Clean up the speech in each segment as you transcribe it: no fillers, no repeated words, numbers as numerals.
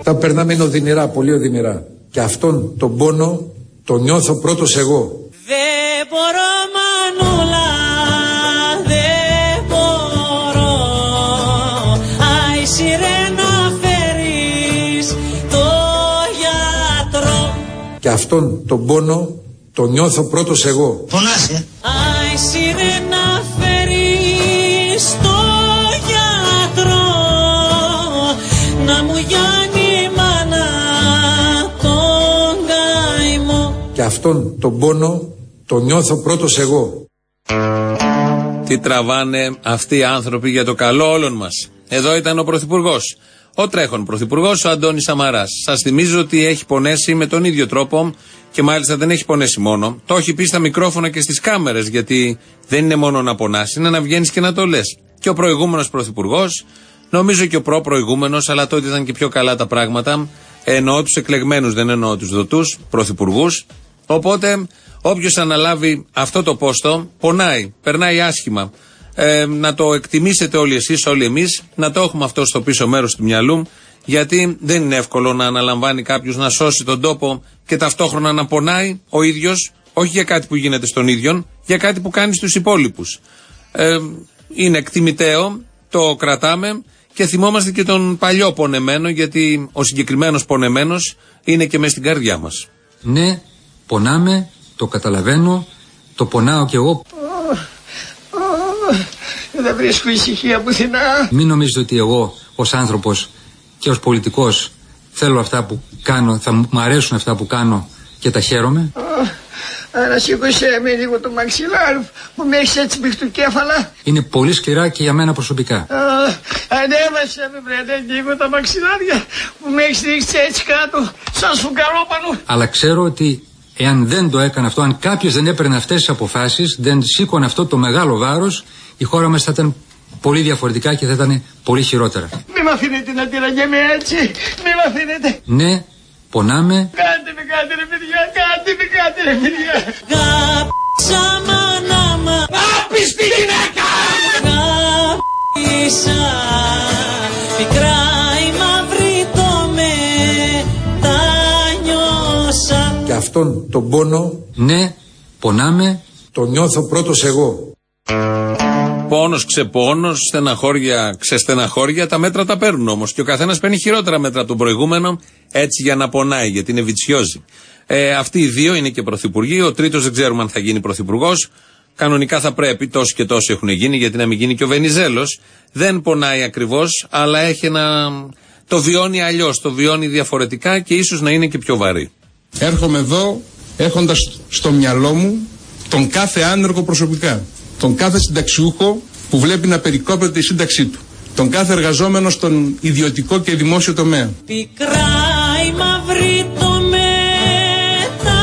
Τα περνάμε είναι οδυνηρά, πολύ οδυνηρά. Και αυτόν τον πόνο τον νιώθω πρώτος εγώ. Δεν μπορώ, Μανούλα, δεν μπορώ. Άι σιρένα φέρεις το γιατρό. Και αυτόν τον πόνο τον νιώθω πρώτος εγώ. Πονάσαι. Άι σιρένα φέρεις το γιατρό. Να μου γιάνει μάνα τον καημό. Και αυτόν τον πόνο τον νιώθω πρώτος εγώ. Τι τραβάνε αυτοί οι άνθρωποι για το καλό όλων μας. Εδώ ήταν ο Πρωθυπουργός. Ο τρέχον Πρωθυπουργός, ο Αντώνης Σαμαράς. Σας θυμίζω ότι έχει πονέσει με τον ίδιο τρόπο και μάλιστα δεν έχει πονέσει μόνο. Το έχει πει στα μικρόφωνα και στις κάμερες, γιατί δεν είναι μόνο να πονάς, είναι να βγαίνεις και να το λες. Και ο προηγούμενος Πρωθυπουργός, νομίζω και ο προ-προηγούμενος, αλλά τότε ήταν και πιο καλά τα πράγματα. Εννοώ τους εκλεγμένους, δεν εννοώ τους δοτούς πρωθυπουργούς. Οπότε, όποιος αναλάβει αυτό το πόστο, πονάει, περνάει άσχημα. Να το εκτιμήσετε όλοι εσείς, όλοι εμείς, να το έχουμε αυτό στο πίσω μέρος του μυαλού, γιατί δεν είναι εύκολο να αναλαμβάνει κάποιος να σώσει τον τόπο και ταυτόχρονα να πονάει ο ίδιος, όχι για κάτι που γίνεται στον ίδιον, για κάτι που κάνει στους υπόλοιπους. Είναι εκτιμητέο, το κρατάμε και θυμόμαστε και τον παλιό πονεμένο, γιατί ο συγκεκριμένος πονεμένος είναι και μέσα στην καρδιά μας. Ναι, πονάμε, το καταλαβαίνω, το πονάω κι εγώ. Δεν βρίσκω ησυχία πουθενά. Μην νομίζετε ότι εγώ ως άνθρωπος και ως πολιτικός θέλω αυτά που κάνω, θα μου αρέσουν αυτά που κάνω και τα χαίρομαι. Ανασήκωσέ με λίγο το μαξιλάρι που με έχεις έτσι μπιχτουκέφαλα. Είναι πολύ σκληρά και για μένα προσωπικά. Ανέβασε με βρε λίγο τα μαξιλάρια που με έχεις ρίξει έτσι κάτω σαν σουγκαρόπανο. Αλλά ξέρω ότι εάν δεν το έκανα αυτό, αν κάποιος δεν έπαιρνε αυτές τις αποφάσεις, δεν σήκωνε αυτό το μεγάλο βάρος, η χώρα μας θα ήταν πολύ διαφορετικά και θα ήταν πολύ χειρότερα. Μη μ' αφήνετε να τυραγγέμαι έτσι, μη μ' αφήνετε. Ναι, πονάμε. Κάντε με ρε παιδιά, κάντε ρε παιδιά. Γάπησα μανάμα, Άπιστη γυναίκα! γάπησα, μικρά η μαύρη το μετάνιωσα. Και αυτόν τον πόνο Ναι, πονάμε. τον νιώθω πρώτος εγώ. Πόνος, ξεπόνος, στεναχώρια, ξεστεναχώρια, τα μέτρα τα παίρνουν όμως. Και ο καθένας παίρνει χειρότερα μέτρα από τον προηγούμενο, έτσι για να πονάει, γιατί είναι βιτσιόζοι. Αυτοί οι δύο είναι και πρωθυπουργοί. Ο τρίτος δεν ξέρουμε αν θα γίνει πρωθυπουργός. Κανονικά θα πρέπει, τόσοι και τόσοι έχουν γίνει, γιατί να μην γίνει και ο Βενιζέλος. Δεν πονάει ακριβώς, αλλά έχει το βιώνει αλλιώς, το βιώνει διαφορετικά και ίσως να είναι και πιο βαρύ. Έρχομαι εδώ έχοντας στο μυαλό μου τον κάθε άνεργο προσωπικά. Τον κάθε συνταξιούχο που βλέπει να περικόπτεται η σύνταξή του. Τον κάθε εργαζόμενο στον ιδιωτικό και δημόσιο τομέα. Πικρά η μαύρη το μετάνιωσα.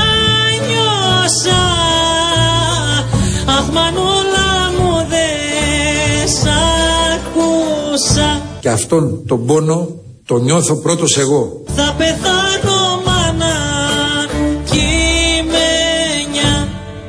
Αχ μανούλα μου δεν σ' ακούσα. Και αυτόν τον πόνο τον νιώθω πρώτος εγώ. Θα πεθάνω μάνα κειμένια.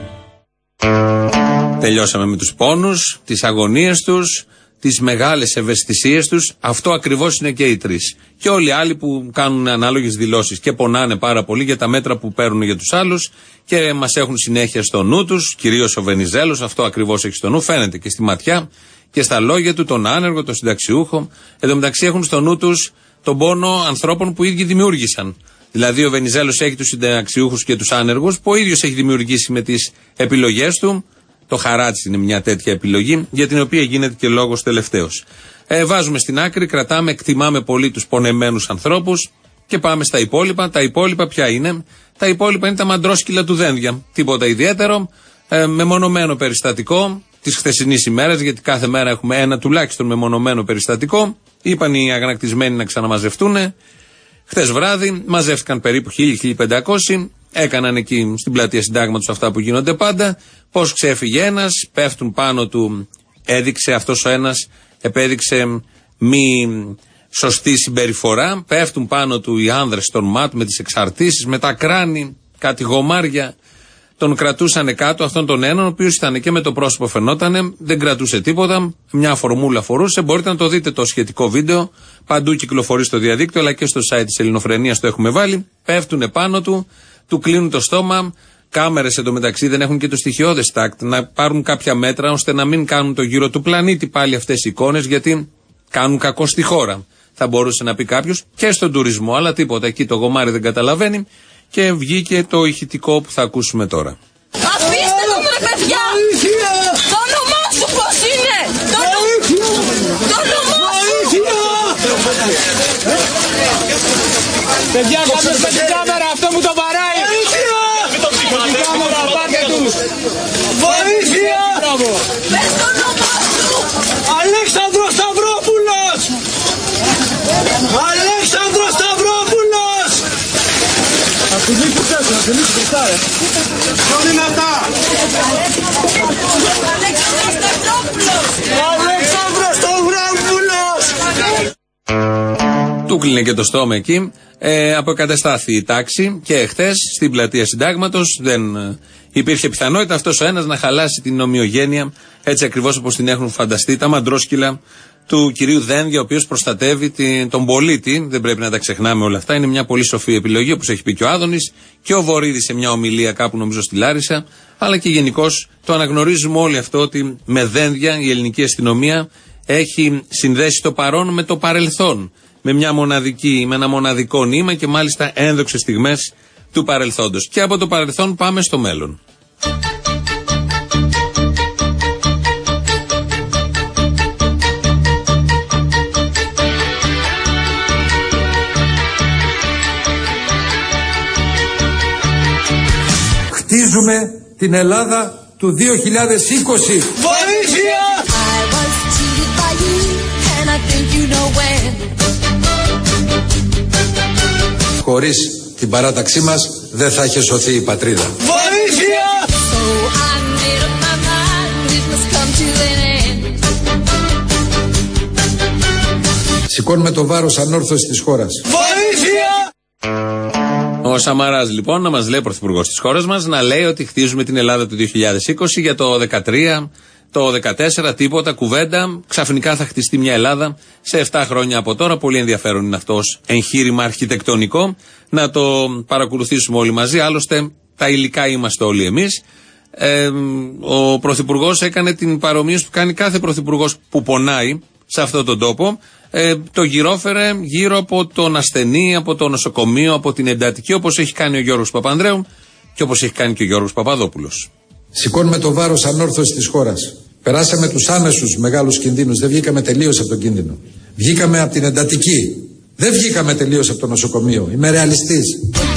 Τελειώσαμε με τους πόνους, τις αγωνίες τους, τις μεγάλες ευαισθησίες τους. Αυτό ακριβώς είναι και οι τρεις. Και όλοι οι άλλοι που κάνουν ανάλογες δηλώσεις και πονάνε πάρα πολύ για τα μέτρα που παίρνουν για τους άλλους και μας έχουν συνέχεια στο νου τους, κυρίως ο Βενιζέλος, αυτό ακριβώς έχει στο νου, φαίνεται και στη ματιά και στα λόγια του, τον άνεργο, τον συνταξιούχο. Εν τω μεταξύ έχουν στο νου τους τον πόνο ανθρώπων που οι ίδιοι δημιούργησαν. Δηλαδή ο Βενιζέλος έχει τους συνταξιούχους και τους άνεργους που ο ίδιος έχει δημιουργήσει με τις επιλογές του. Το Χαράτσι είναι μια τέτοια επιλογή για την οποία γίνεται και λόγος τελευταίος. Βάζουμε στην άκρη, κρατάμε, εκτιμάμε πολύ τους πονεμένους ανθρώπους και πάμε στα υπόλοιπα. Τα υπόλοιπα ποια είναι? Τα υπόλοιπα είναι τα μαντρόσκυλα του δένδια. Τίποτα ιδιαίτερο. Μεμονωμένο περιστατικό της χθεσινής ημέρας, γιατί κάθε μέρα έχουμε ένα τουλάχιστον μεμονωμένο περιστατικό. Είπαν οι αγανακτισμένοι να ξαναμαζευτούν. Χθες βράδυ μαζεύτηκαν περίπου 1.000-1.500. Έκαναν εκεί στην πλατεία Συντάγματος αυτά που γίνονται πάντα. Πώς ξέφυγε ένας, πέφτουν πάνω του, έδειξε αυτός ο ένας, επέδειξε μη σωστή συμπεριφορά. Πέφτουν πάνω του οι άνδρες των ΜΑΤ με τις εξαρτήσεις, με τα κράνη, κάτι γομάρια. τον κρατούσανε κάτω αυτόν τον έναν, ο οποίος ήταν και με το πρόσωπο φαινότανε, δεν κρατούσε τίποτα, μια φορμούλα φορούσε. Μπορείτε να το δείτε το σχετικό βίντεο, παντού κυκλοφορεί στο διαδίκτυο, αλλά και στο site της Ελληνοφρενίας το έχουμε βάλει. Πέφτουνε πάνω του, του κλείνουν το στόμα. Κάμερες εντωμεταξύ δεν έχουν και το στοιχειώδες τάκτ να πάρουν κάποια μέτρα ώστε να μην κάνουν το γύρο του πλανήτη πάλι αυτές οι εικόνες, γιατί κάνουν κακό στη χώρα. Θα μπορούσε να πει κάποιος και στον τουρισμό, αλλά τίποτα. Εκεί το γομάρι δεν καταλαβαίνει και βγήκε το ηχητικό που θα ακούσουμε τώρα. Αφήστε το ρε παιδιά! Το όνομά σου πώς είναι! Το όνομά σου! Παιδιά, κάποιος με την κάμερα, αυτό μου το βαράει! Με την κάμερα, πάτε τους! Βοήθεια! Πες το όνομά σου! Αλέξανδρος Σταυρόπουλος! Αλέξανδρος Σταυρόπουλος! Ποιο είναι αυτά? Αλέξανδρος Σταυρόπουλος! Του κλείνε και το στόμα εκεί. Αποκαταστάθη η τάξη και εχθές στην πλατεία Συντάγματος δεν υπήρχε πιθανότητα αυτός ο ένας να χαλάσει την ομοιογένεια, έτσι ακριβώς όπως την έχουν φανταστεί τα μαντρόσκυλα του κυρίου Δένδια, ο οποίος προστατεύει τον πολίτη. Δεν πρέπει να τα ξεχνάμε όλα αυτά. Είναι μια πολύ σοφή επιλογή, όπως έχει πει και ο Άδωνης και ο Βορίδης σε μια ομιλία κάπου, νομίζω στη Λάρισα. Αλλά και γενικώς το αναγνωρίζουμε όλοι αυτό, ότι με Δένδια η ελληνική αστυνομία έχει συνδέσει το παρόν με το παρελθόν. Με ένα μοναδικό νήμα και μάλιστα ένδοξες στιγμές του παρελθόντος. Και από το παρελθόν πάμε στο μέλλον. Χτίζουμε την Ελλάδα του 2020. Βοήθεια! Χωρίς την παράταξή μας δεν θα είχε σωθεί η πατρίδα. Βοήθεια! Σηκώνουμε το βάρος ανόρθωσης της χώρας. Βοήθεια! Ο Σαμαράς λοιπόν να μας λέει, πρωθυπουργός της χώρας μας, να λέει ότι χτίζουμε την Ελλάδα του 2020, για το 2013, το 2014 τίποτα, κουβέντα. Ξαφνικά θα χτιστεί μια Ελλάδα σε 7 χρόνια από τώρα. Πολύ ενδιαφέρον είναι αυτό ως εγχείρημα αρχιτεκτονικό. Να το παρακολουθήσουμε όλοι μαζί. Άλλωστε τα υλικά είμαστε όλοι εμείς. Ο πρωθυπουργός έκανε την παρομοίωση που κάνει κάθε πρωθυπουργός που πονάει σε αυτόν τον τόπο. Το γυρόφερε γύρω από τον ασθενή, από το νοσοκομείο, από την εντατική, όπως έχει κάνει ο Γιώργος Παπανδρέου και όπως έχει κάνει και ο Γιώργος Παπαδόπουλος. Σηκώνουμε το βάρος ανόρθωσης της χώρας. Περάσαμε τους άμεσους μεγάλους κινδύνους. Δεν βγήκαμε τελείως από τον κίνδυνο. Βγήκαμε από την εντατική. Δεν βγήκαμε τελείως από το νοσοκομείο. Είμαι ρεαλιστής.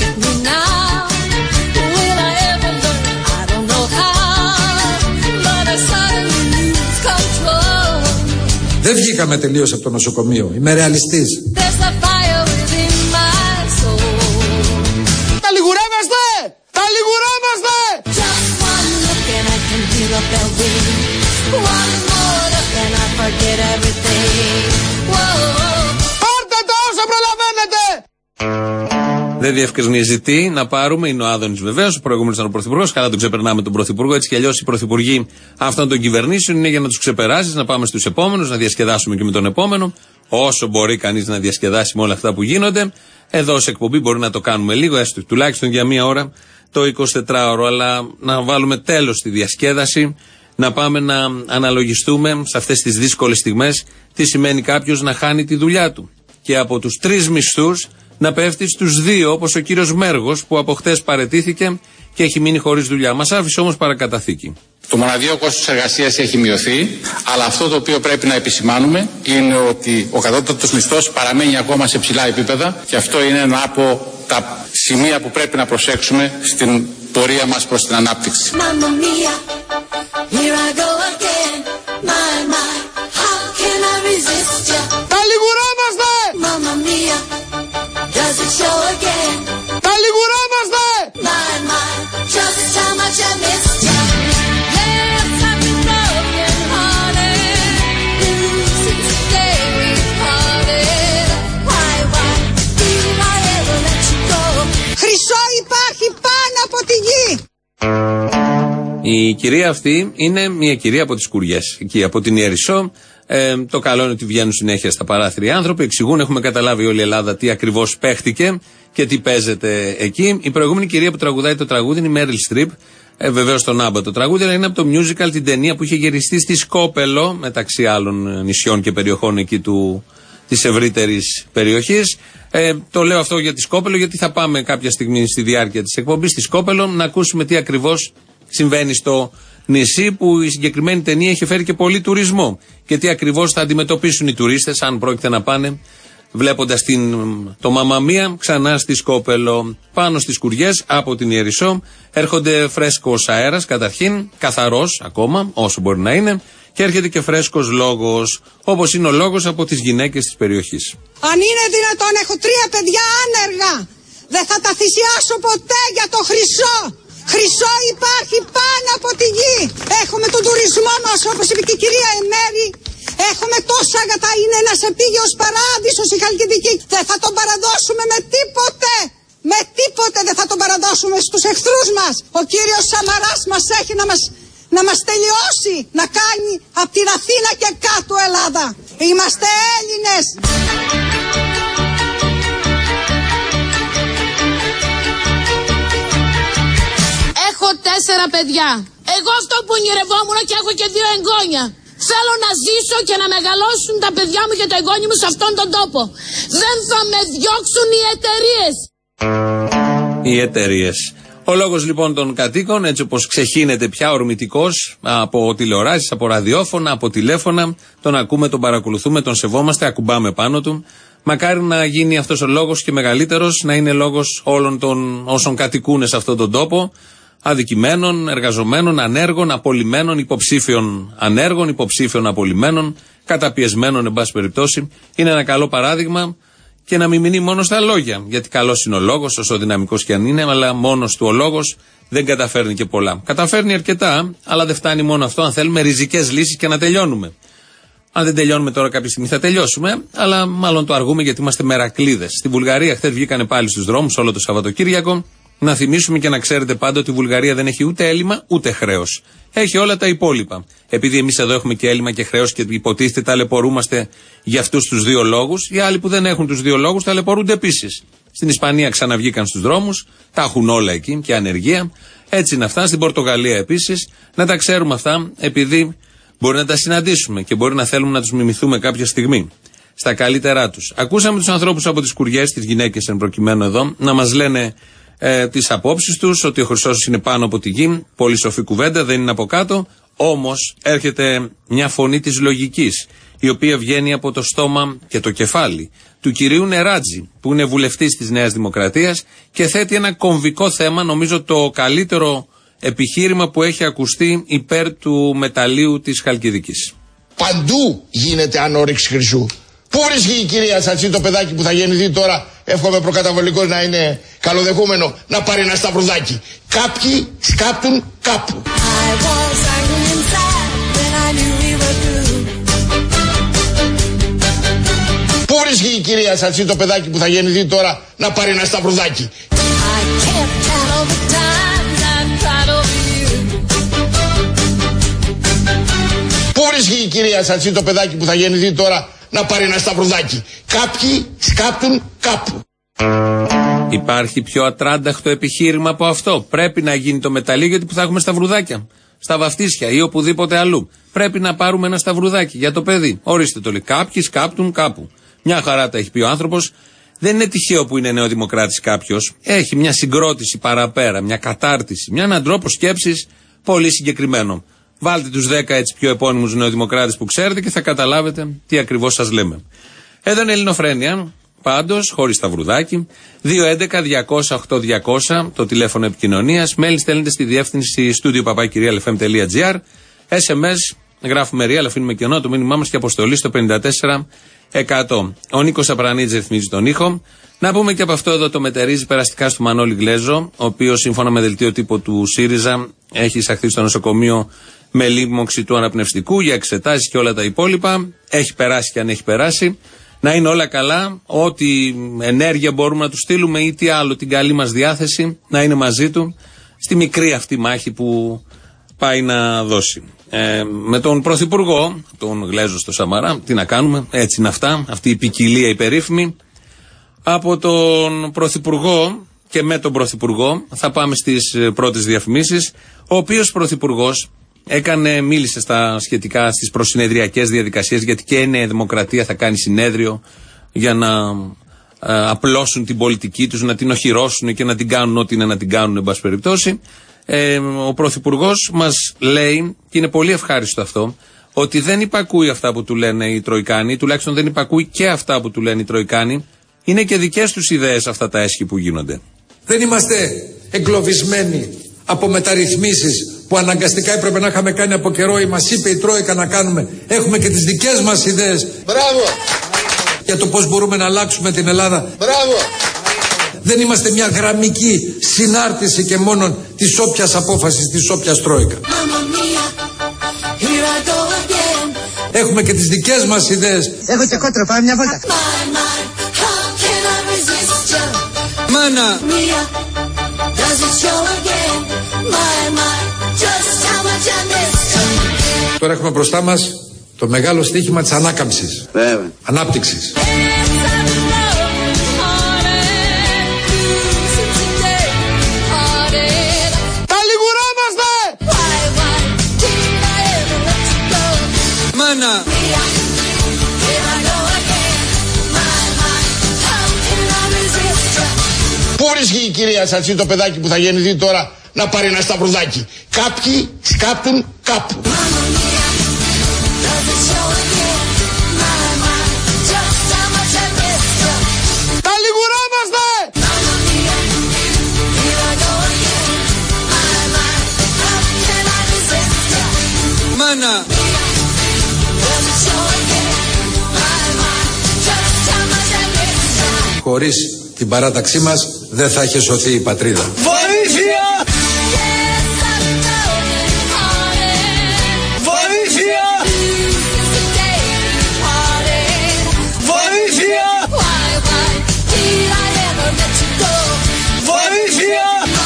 Δεν βγήκαμε τελείως από το νοσοκομείο. Είμαι ρεαλιστής. Τα λιγουρεύεστε! Τα λιγουρεύεστε! Πάρτε το όσο προλαβαίνετε! Δεν διευκρινίζει τι να πάρουμε. Είναι ο Άδωνης βεβαίως. Ο προηγούμενος ήταν ο πρωθυπουργός. Καλά τον ξεπερνάμε τον πρωθυπουργό. Έτσι κι αλλιώς οι πρωθυπουργοί αυτών των κυβερνήσεων είναι για να τους ξεπεράσεις, να πάμε στους επόμενους, να διασκεδάσουμε και με τον επόμενο. Όσο μπορεί κανείς να διασκεδάσει με όλα αυτά που γίνονται. Εδώ σε εκπομπή μπορεί να το κάνουμε λίγο, έστω τουλάχιστον για μία ώρα το 24ωρο. Αλλά να βάλουμε τέλος στη διασκέδαση. Να πάμε να αναλογιστούμε σε αυτές τις δύσκολες στιγμές τι σημαίνει κάποιος να χάνει τη δουλειά του. Και από τους 3 μισθούς να πέφτει στους 2, όπως ο κύριος Μέργος που από χτες παραιτήθηκε και έχει μείνει χωρίς δουλειά. Μας άφησε όμως παρακαταθήκη. Το μοναδιαίο κόστος εργασίας έχει μειωθεί, αλλά αυτό το οποίο πρέπει να επισημάνουμε είναι ότι ο κατώτατος μισθός παραμένει ακόμα σε ψηλά επίπεδα και αυτό είναι ένα από τα σημεία που πρέπει να προσέξουμε στην πορεία μας προς την ανάπτυξη. Τα λιγουρεύεστε! Τα λιγουρεύεστε! Χρυσό υπάρχει πάνω από τη γη! Η κυρία αυτή είναι μια κυρία από τις Κουριές, εκεί από την Ιερισσό. Το καλό είναι ότι βγαίνουν συνέχεια στα παράθυρια άνθρωποι, εξηγούν, έχουμε καταλάβει όλη η Ελλάδα τι ακριβώς παίχτηκε και τι παίζεται εκεί. Η προηγούμενη κυρία που τραγουδάει το τραγούδι είναι η Μέριλ Στριπ. Βεβαίως τον Άμπα το τραγούδι, αλλά είναι από το musical, την ταινία που είχε γυριστεί στη Σκόπελο, μεταξύ άλλων νησιών και περιοχών εκεί της ευρύτερης περιοχής. Το λέω αυτό για τη Σκόπελο, γιατί θα πάμε κάποια στιγμή στη διάρκεια της εκπομπής στη Σκόπελο να ακούσουμε τι ακριβώς συμβαίνει στο νησί, που η συγκεκριμένη ταινία είχε φέρει και πολύ τουρισμό. Και τι ακριβώς θα αντιμετωπίσουν οι τουρίστες, αν πρόκειται να πάνε, βλέποντας το Μαμαμία ξανά στη Σκόπελο. Πάνω στις Κουριές από την Ιερισσό έρχονται φρέσκος αέρας, καταρχήν, καθαρός ακόμα, όσο μπορεί να είναι, και έρχεται και φρέσκος λόγος, όπως είναι ο λόγος από τις γυναίκες της περιοχής. Αν είναι δυνατόν, έχω 3 παιδιά άνεργα. Δεν θα τα θυσιάσω ποτέ για το χρυσό. Χρυσό υπάρχει πάνω από τη γη. Έχουμε τον τουρισμό μας, όπως είπε και η κυρία Εμέρη. Έχουμε τόσα αγατά. Είναι ένας επίγειος παράδεισος η Χαλκιδική. Δεν θα τον παραδώσουμε με τίποτε. Με τίποτε δεν θα τον παραδώσουμε στους εχθρούς μας. Ο κύριος Σαμαράς μας έχει να μας τελειώσει. Να κάνει από την Αθήνα και κάτω Ελλάδα. Είμαστε Έλληνες. Έχω 4 παιδιά. Εγώ αυτό που ονειρευόμουν και έχω και 2 εγγόνια. Θέλω να ζήσω και να μεγαλώσουν τα παιδιά μου και το εγγόνι μου σε αυτόν τον τόπο. Δεν θα με διώξουν οι εταιρείες. Οι εταιρείες. Ο λόγος λοιπόν των κατοίκων, έτσι όπως ξεχύνεται πια ορμητικός από τηλεοράσεις, από ραδιόφωνα, από τηλέφωνα, τον ακούμε, τον παρακολουθούμε, τον σεβόμαστε, ακουμπάμε πάνω του. Μακάρι να γίνει αυτός ο λόγος και μεγαλύτερος, να είναι λόγος όλων των όσων κατοικούν σε αυτόν τον τόπο, αδικημένων, εργαζομένων, ανέργων, απολυμένων, υποψήφιων ανέργων, υποψήφιων απολυμένων, καταπιεσμένων, εν πάση περιπτώσει. Είναι ένα καλό παράδειγμα. Και να μην μείνει μόνο στα λόγια. Γιατί καλός είναι ο λόγος, όσο δυναμικός και αν είναι, αλλά μόνος του ο λόγος δεν καταφέρνει και πολλά. Καταφέρνει αρκετά, αλλά δεν φτάνει μόνο αυτό. Αν θέλουμε ριζικές λύσεις και να τελειώνουμε. Αν δεν τελειώνουμε τώρα, κάποια στιγμή θα τελειώσουμε, αλλά μάλλον το αργούμε γιατί είμαστε μερακλείδες. Στη Βουλγαρία, χθες βγήκανε πάλι στους δρόμους όλο το Σαββατοκύριακο. Να θυμίσουμε και να ξέρετε πάντα ότι η Βουλγαρία δεν έχει ούτε έλλειμμα ούτε χρέος. Έχει όλα τα υπόλοιπα. Επειδή εμείς εδώ έχουμε και έλλειμμα και χρέος και υποτίθεται ταλαιπωρούμαστε για αυτούς τους 2 λόγους, οι άλλοι που δεν έχουν τους 2 λόγους ταλαιπωρούνται επίσης. Στην Ισπανία ξαναβγήκαν στους δρόμους, τα έχουν όλα εκεί και ανεργία. Έτσι είναι αυτά. Στην Πορτογαλία επίσης. Να τα ξέρουμε αυτά, επειδή μπορεί να τα συναντήσουμε και μπορεί να θέλουμε να τους μιμηθούμε κάποια στιγμή. Στα καλύτερά τους. Ακούσαμε τους ανθρώπους από τις Κουριές, τις γυναίκες εν προκειμένου εδώ, να μας λένε τις απόψεις τους, ότι ο Χρυσός είναι πάνω από τη γη. Πολύ σοφή κουβέντα, δεν είναι από κάτω. Όμως έρχεται μια φωνή της λογικής, η οποία βγαίνει από το στόμα και το κεφάλι του κυρίου Νεράτζη, που είναι βουλευτής της Νέας Δημοκρατίας και θέτει ένα κομβικό θέμα, νομίζω το καλύτερο επιχείρημα που έχει ακουστεί υπέρ του μεταλλείου της Χαλκιδικής. Παντού γίνεται ανόρεξη χρυσού. Πού βρίσκει η κυρία Σατσί το παιδάκι που θα γεννηθεί τώρα, εύχομαι προκαταβολικός να είναι καλοδεχούμενο, να πάρει ένα σταυρουδάκι. Κάποιοι σκάπτουν κάπου. Πού βρίσκει η κυρία Σατσί το παιδάκι που θα γεννηθεί τώρα, να πάρει ένα σταυρουδάκι. Πού βρίσκει η κυρία Σατσί το παιδάκι που θα γεννηθεί τώρα, να πάρει ένα σταυρουδάκι. Κάποιοι σκάπτουν κάπου. Υπάρχει πιο ατράνταχτο επιχείρημα από αυτό? Πρέπει να γίνει το μεταλλείο, γιατί που θα έχουμε σταυρουδάκια στα βαφτίσια ή οπουδήποτε αλλού. Πρέπει να πάρουμε ένα σταυρουδάκι για το παιδί. Ορίστε το λέει. Κάποιοι σκάπτουν κάπου. Μια χαρά τα έχει πει ο άνθρωπος. Δεν είναι τυχαίο που είναι νεοδημοκράτης κάποιος. Έχει μια συγκρότηση παραπέρα, μια κατάρτιση, μια έναν τρόπο σκέψης πολύ συγκεκριμένο. Βάλτε τους 10 έτσι πιο επώνυμους νεοδημοκράτες που ξέρετε και θα καταλάβετε τι ακριβώς σας λέμε. Εδώ είναι Ελληνοφρένεια, πάντως, χωρίς σταυρουδάκι. 211-200-8200, το τηλέφωνο επικοινωνίας. Μέλη στέλνετε στη διεύθυνση studio@realfm.gr. SMS, γράφουμε real, αφήνουμε κενό το μήνυμά μας και αποστολή στο 54%. Ο Νίκος Απρανίτης ρυθμίζει τον ήχο. Να πούμε και από αυτό εδώ το μετερίζει περαστικά στο Μανώλη Γλέζο, ο οποίος σύμφωνα με δελτίο τύπου του ΣΥΡΙΖΑ έχει εισαχθεί στο νοσοκομείο με λίμωξη του αναπνευστικού για εξετάσεις και όλα τα υπόλοιπα. Έχει περάσει και αν έχει περάσει. Να είναι όλα καλά. Ό,τι ενέργεια μπορούμε να του στείλουμε ή τι άλλο, την καλή μας διάθεση, να είναι μαζί του στη μικρή αυτή μάχη που πάει να δώσει. Με τον Πρωθυπουργό, τον Γλέζο στο Σαμαρά, τι να κάνουμε, έτσι είναι αυτά, αυτή η ποικιλία η περίφημη. Από τον Πρωθυπουργό και με τον Πρωθυπουργό θα πάμε στις πρώτες διαφημίσεις. Ο οποίος Πρωθυπουργός μίλησε σχετικά στις προσυνεδριακές διαδικασίες, γιατί και η Νέα Δημοκρατία θα κάνει συνέδριο για να απλώσουν την πολιτική τους, να την οχυρώσουν και να την κάνουν ό,τι είναι να την κάνουν, εν πάση περιπτώσει. Ο Πρωθυπουργός μας λέει, και είναι πολύ ευχάριστο αυτό, ότι δεν υπακούει αυτά που του λένε οι Τροϊκάνοι, τουλάχιστον δεν υπακούει και αυτά που του λένε οι Τροϊκάνοι. Είναι και δικές τους ιδέες αυτά τα έσχη που γίνονται. Δεν είμαστε εγκλωβισμένοι από μεταρρυθμίσεις που αναγκαστικά έπρεπε να είχαμε κάνει από καιρό ή μας είπε η Τρόικα να κάνουμε. Έχουμε και τις δικές μας ιδέες. Μπράβο! Για το πώς μπορούμε να αλλάξουμε την Ελλάδα. Μπράβο! Δεν είμαστε μια γραμμική συνάρτηση και μόνο της όποιας απόφασης, της όποιας Τρόικα. Έχουμε και τις δικές μας ιδέες. Έχω και κότρο, πάμε μια βόλτα. Μάνα! Τώρα έχουμε μπροστά μας το μεγάλο στοίχημα της ανάκαμψης. Βέβαια. Ανάπτυξης. Τα λιγουρόμαστε! Μάνα! Πού βρίσκει η κυρία Σατσί το παιδάκι που θα γεννηθεί τώρα να πάρει ένα σταυρουδάκι? Κάποιοι σκάπτουν κάπου. Τα λιγουρόμαστε! Μάνα! Χωρίς την παράταξή μας δεν θα είχε σωθεί η πατρίδα. Βοήθεια! Βοήθεια! Βοήθεια! Βοήθεια!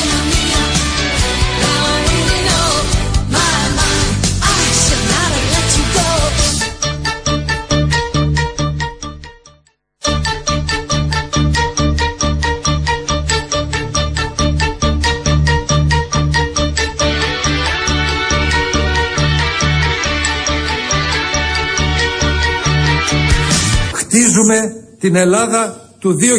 Χτίζουμε την Ελλάδα του 2020.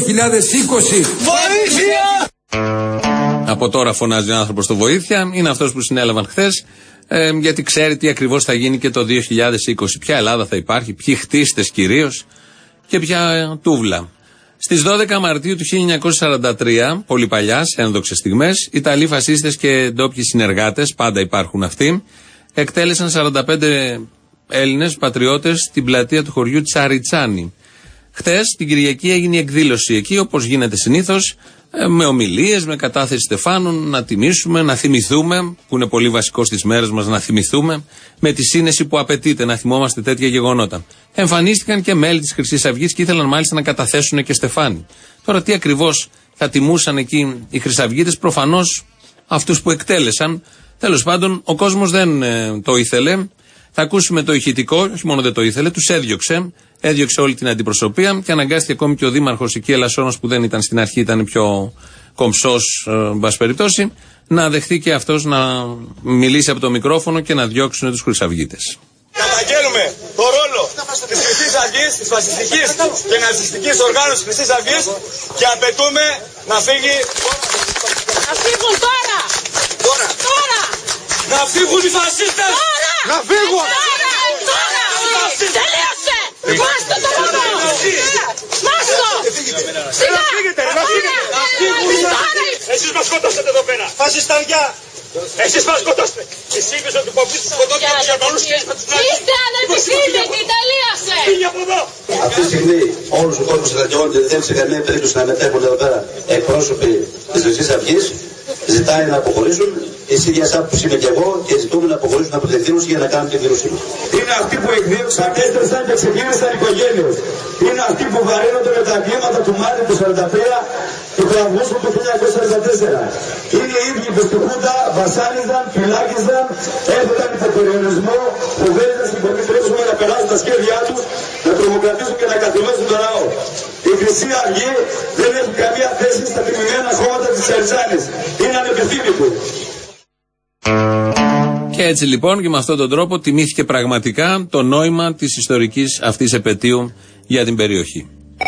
Βοήθεια! Από τώρα φωνάζει ο άνθρωπος το βοήθεια. Είναι αυτός που συνέλαβαν χθες, γιατί ξέρει τι ακριβώς θα γίνει και το 2020. Ποια Ελλάδα θα υπάρχει, ποιοι χτίστες κυρίως και ποια τούβλα. Στις 12 Μαρτίου του 1943, πολύ παλιά, σε ένδοξες στιγμές, Ιταλοί φασίστες και ντόπιοι συνεργάτες, πάντα υπάρχουν αυτοί, εκτέλεσαν 45 Έλληνες πατριώτες στην πλατεία του χωριού Τσαριτσάνη. Χθες, την Κυριακή, έγινε η εκδήλωση εκεί, όπως γίνεται συνήθως, με ομιλίες, με κατάθεση στεφάνων, να τιμήσουμε, να θυμηθούμε, που είναι πολύ βασικό στις μέρες μας να θυμηθούμε, με τη σύνεση που απαιτείται να θυμόμαστε τέτοια γεγονότα. Εμφανίστηκαν και μέλη της Χρυσής Αυγής και ήθελαν μάλιστα να καταθέσουν και στεφάνι. Τώρα, τι ακριβώς θα τιμούσαν εκεί οι Χρυσαυγίτες, προφανώς αυτούς που εκτέλεσαν. Τέλος πάντων, ο κόσμος δεν το ήθελε. Θα ακούσουμε το ηχητικό, όχι μόνο δεν το ήθελε, τους έδιωξε όλη την αντιπροσωπεία και αναγκάστηκε ακόμη και ο δήμαρχος εκεί, Ελασσόνος, που δεν ήταν στην αρχή, ήταν πιο κομψός, εν πάση περιπτώσει, να δεχθεί και αυτός να μιλήσει από το μικρόφωνο και να διώξουν τους Χρυσαυγίτες. Καταγγέλουμε το ρόλο της Χρυσής Αυγής, της φασιστικής και ναζιστικής οργάνωσης Χρυσής Αυγής και απαιτούμε να φύγει. Να φύγουν τώρα! Τώρα! Να φύγουν οι φασίστες! Να φύγουν! Τώρα! Τελείωσε! Μάστο το μόνο! Μάστο! Σιγά! Να φύγετε! Εσείς μας σκότωσατε εδώ πέρα! Φασισταριά! Εσείς μας σκότωσατε! Εσύ είπες ότι κοπείς τους σκοτώτε τους Γερμανούς και είστε τους Ναζί! Είστε ανεπιθύμητοι! Τελείωσε! Φύγει από εδώ! Αυτή τη στιγμή όλος ο κόσμος στρατιώνεται, δεν θέλει σε καμία περίπτωση να μετέχουν εδώ πέρα εκπρόσωποι της Χρυσής Αυγής. Ζητάει να αποχωρήσουν. Της ίδιας άποψης είμαι και εγώ και ζητούμε να αποχωρήσουν από τη εκδήλωση για να κάνουν τη δήλωσή μας. Είναι αυτοί που εκδήλωσαν, έστρεψαν και ξεκίνησαν οικογένειες. είναι αυτοί που βαρύνονται με τα εγκλήματα του Μάρτιου του 1943 και του Αυγούστου του 1944. Είναι οι ίδιοι που στη Χούντα βασάνιζαν, φυλάκιζαν, έδωταν υποπεριορισμό, φοβέζαν στην πολύ τρέψουμε να περάσουν τα σχέδιά τους, να τρομοκρατήσουν και να καθυλώσουν το λαό. Η Χρυσή Αυγή δεν έχει καμία θέση στα τιμημένα χώματα της Ερτζάνης. Είναι ανεπιθύμητο. Και έτσι λοιπόν και με αυτόν τον τρόπο τιμήθηκε πραγματικά το νόημα της ιστορικής αυτής επετείου για την περιοχή.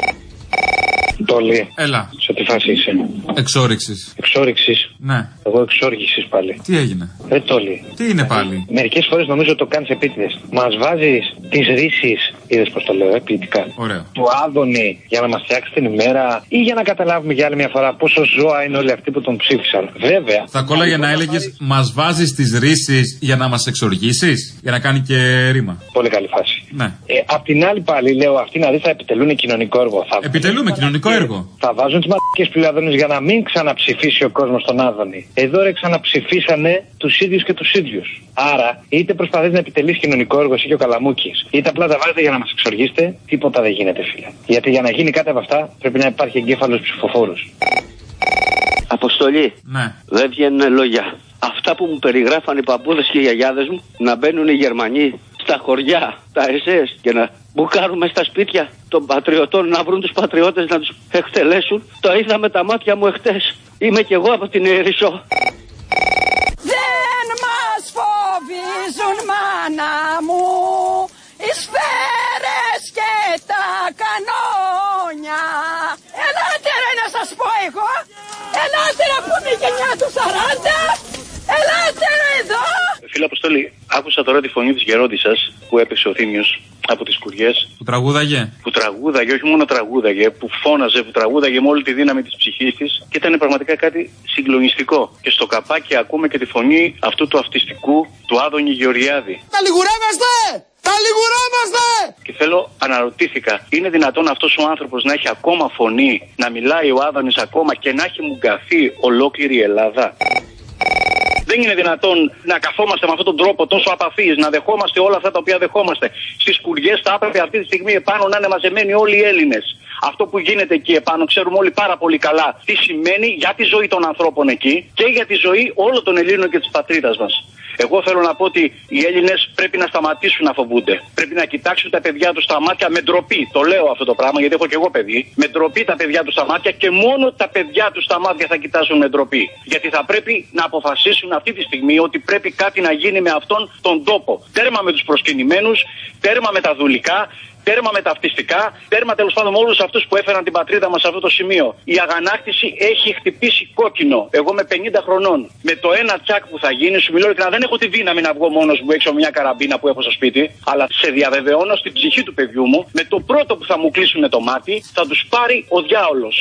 Τόλι. Έλα. Σε τι φάση είσαι? Εξόριξης. Εξόριξης. Ναι. Εγώ εξόργησης πάλι. Τι έγινε? Τόλι. Τι είναι πάλι? Μερικές φορές νομίζω ότι το κάνεις επίτηδες. Μας βάζεις τις ρίσεις, είδες πως το λέω, ποιητικά. Ωραίο. Του Άδωνη για να μας φτιάξει την ημέρα ή για να καταλάβουμε για άλλη μια φορά πόσο ζώα είναι όλοι αυτοί που τον ψήφισαν. Βέβαια. Θα κόλλαγε να έλεγες μας βάζεις τις ρίσεις για να μας εξοργήσεις, για να κάνει και ρήμα. Πολύ καλή φάση. Ναι. Απ' την άλλη πάλι λέω αυτοί να δεις θα επιτελούν κοινωνικό έργο. Επιτελούμε κοινωνικό έργο. Θα βάζουν τις μαλακίες πληραδόνες για να μην ξαναψηφίσει ο κόσμος τον Άδωνη. Εδώ ρε ξαναψηφίσανε τους ίδιους και τους ίδιους. Άρα είτε προσπαθείς να επιτελείς κοινωνικό έργο εσύ και ο Καλαμούκης, είτε απλά τα βάζετε για να μας εξοργήσετε, τίποτα δεν γίνεται φίλε. Γιατί για να γίνει κάτι από αυτά πρέπει να υπάρχει εγκέφαλος ψηφοφόρους. Αποστολή. Ναι. Δεν βγαίνουν λόγια. Αυτά που μου περιγράφαν οι παππούδες και οι γιαγιάδες μου, να μπαίνουν οι Γερμανοί στα χωριά, τα SS και να μπουκάρουμε στα σπίτια των πατριωτών, να βρουν τους πατριώτες να τους εκτελέσουν. Το είδα με τα μάτια μου εχθές. Είμαι κι εγώ από την Ερισσό. Δεν μας φοβίζουν μάνα μου οι σφαίρες και τα κανόνια. Ελάτε ρε να σας πω εγώ. Ελάτε ρε που είναι η γενιά του 40. Ελάτε ρε εδώ. Φίλε Αποστολή, άκουσα τώρα τη φωνή της γερόντισσας που έπαιξε ο Θήμιος από τις Κουριές. Που τραγούδαγε. Που τραγούδαγε, όχι μόνο τραγούδαγε, που φώναζε, που τραγούδαγε με όλη τη δύναμη της ψυχής της και ήταν πραγματικά κάτι συγκλονιστικό. Και στο καπάκι ακούμε και τη φωνή αυτού του αυτιστικού του Άδωνη Γεωργιάδη. Τα λιγουρεύεστε! Τα λιγουρεύεστε! Και αναρωτήθηκα, είναι δυνατόν αυτός ο άνθρωπος να έχει ακόμα φωνή, να μιλάει ο Άδωνης ακόμα και να έχει μουγκαθεί ολόκληρη η Ελλάδα? Δεν είναι δυνατόν να καθόμαστε με αυτόν τον τρόπο τόσο απαθείς, να δεχόμαστε όλα αυτά τα οποία δεχόμαστε. Στις Κουριές θα έπρεπε αυτή τη στιγμή επάνω να είναι μαζεμένοι όλοι οι Έλληνες. Αυτό που γίνεται εκεί επάνω ξέρουμε όλοι πάρα πολύ καλά τι σημαίνει για τη ζωή των ανθρώπων εκεί και για τη ζωή όλων των Ελλήνων και της πατρίδας μας. Εγώ θέλω να πω ότι οι Έλληνες πρέπει να σταματήσουν να φοβούνται. Πρέπει να κοιτάξουν τα παιδιά τους στα μάτια με ντροπή. Το λέω αυτό το πράγμα γιατί έχω και εγώ παιδί. Με ντροπή τα παιδιά τους στα μάτια και μόνο τα παιδιά τους στα μάτια θα κοιτάσουν με ντροπή. Γιατί θα πρέπει να αποφασίσουν αυτή τη στιγμή ότι πρέπει κάτι να γίνει με αυτόν τον τόπο. Τέρμα με τους προσκυνημένους, τέρμα με τα δουλικά. Τέρμα με τα αυτιστικά, τέρμα τέλος πάντων με όλους αυτούς που έφεραν την πατρίδα μας σε αυτό το σημείο. Η αγανάκτηση έχει χτυπήσει κόκκινο. Εγώ με 50 χρονών, με το ένα τσακ που θα γίνει, σου μιλώ ειλικρινά, δεν έχω τη δύναμη να βγω μόνος μου έξω με μια καραμπίνα που έχω στο σπίτι, αλλά σε διαβεβαιώνω στην ψυχή του παιδιού μου, με το πρώτο που θα μου κλείσουν το μάτι, θα τους πάρει ο διάολος.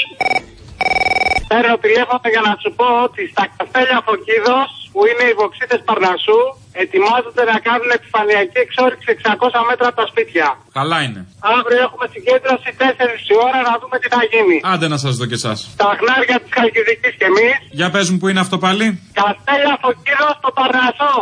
Παίρνω τηλέφωνο για να σου πω ότι στα καφέλια Φωκίδος, που είναι οι βοξίτες Παρνασσού, ετοιμάζονται να κάνουν επιφανειακή εξόρυξη 600 μέτρα από τα σπίτια. Καλά είναι. Αύριο έχουμε συγκέντρωση 4 η ώρα να δούμε τι θα γίνει. Άντε να σας δω κι εσάς. Τα χνάρια της Χαλκιδικής κι εμείς. Για πες μου που είναι αυτό πάλι. Καστέλια Φωκίδος στο Παρνασσό.